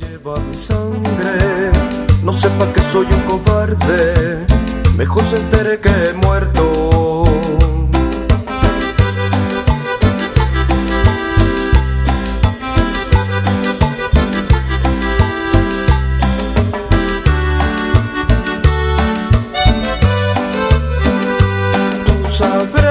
Lleva mi sangre, no sepa que soy un cobarde, mejor se entere que he muerto. Tú sabes